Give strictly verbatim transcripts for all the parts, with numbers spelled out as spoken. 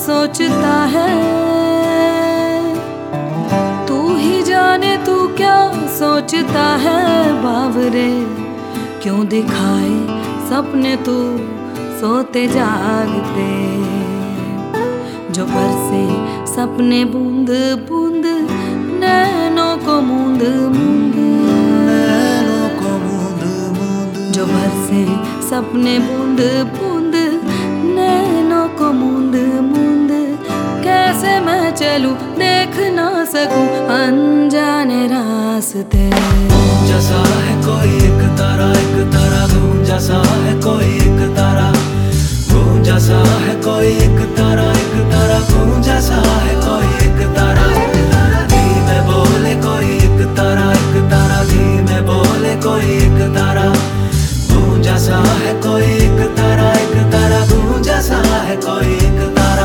सोचता है, तू ही जाने तू क्या सोचता है बावरे। क्यों दिखाए सपने तू सोते जागते, जो बरसे सपने बूंद बूंद नैनों को मूंद मूंद, नैनों को मूंद मूंद, जो बरसे सपने बूंद बूंद नैनों को मूंद मूंद। कैसे मैं चलूं देख ना सकूं अनजाने रास्ते। गूंजा सा है कोई एक तारा, एक तारा गूंजा सा है कोई एक तारा, गूंजा सा है कोई एक तारा, एक तारा गूंजा सा है कोई एक तारा। धीमे बोले कोई एक तारा, एक तारा धीमे बोले कोई एक तारा, गूंजा सा है कोई एक तारा, एक तारा गूंजा सा है कोई एक तारा।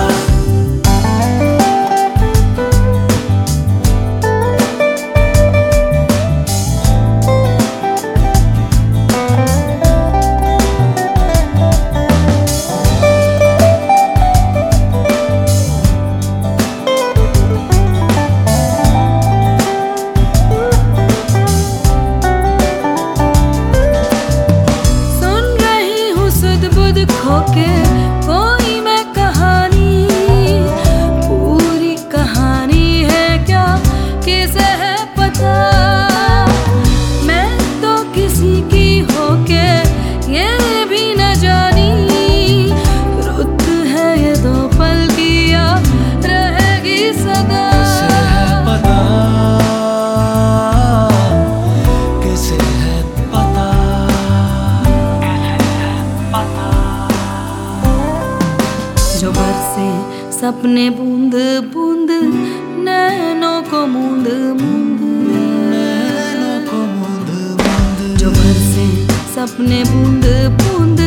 खोके कोई मैं कहानी, पूरी कहानी है क्या किसे है पता। मैं तो किसी की होके ये भी न जानी, रुत है ये दो पल की या रहेगी सदा। किसे है पता, किसे है पता, जो बरसे सपने बूंद बूंद नैनों को मूंद मूंद, नैनों को मूंद मूंद, जो बरसे सपने बूंद बूंद